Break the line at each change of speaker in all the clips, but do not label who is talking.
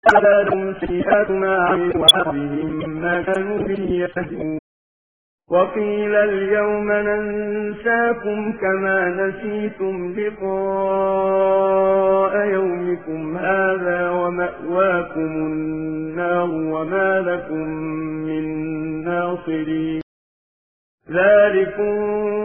وزادهم سيئات ما عملوا وحاق بهم ما كانوا به يستهزئون وقيل اليوم ننساكم كما نسيتم لقاء يومكم هذا ومأواكم النار وما لكم من ناصرين ذلكم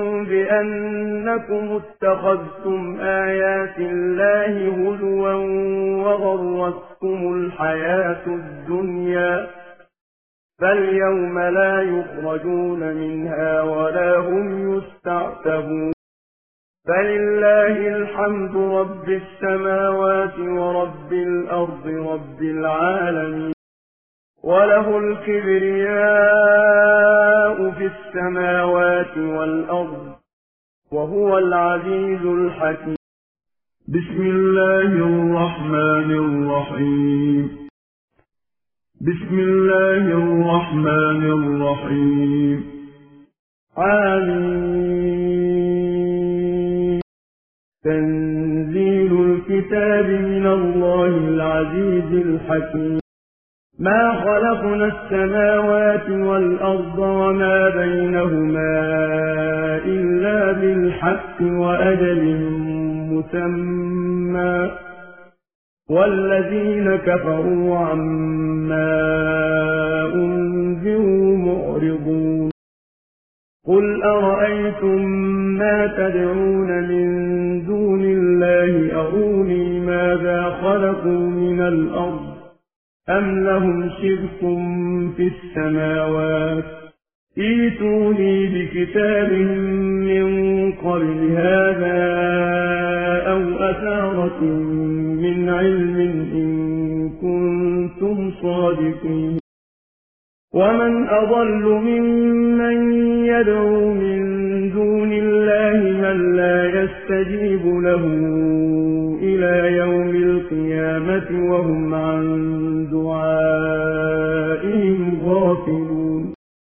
بأنكم اتخذتم آيات الله هزوا وغرتكم الحياة الدنيا فاليوم لا يخرجون منها ولا هم يستعتبون فلله الحمد رب السماوات ورب الأرض رب العالمين وله الكبرياء في السماوات والأرض وهو العزيز الحكيم بسم الله الرحمن الرحيم بسم الله الرحمن الرحيم آمين تنزيل الكتاب من الله العزيز الحكيم ما خلقنا السماوات والأرض وما بينهما إلا بالحق وأجل مسمى والذين كفروا عما أنذروا معرضون قل أرأيتم ما تدعون من دون الله أروني ماذا خلقوا من الأرض أم لهم شرك في السماوات ائتوني بكتاب من قبل هذا أو أثارة من علم إن كنتم صادقين ومن أضل ممن يدعو من دون الله من لا يستجيب له إلى يوم القيامة وهم عن دعائهم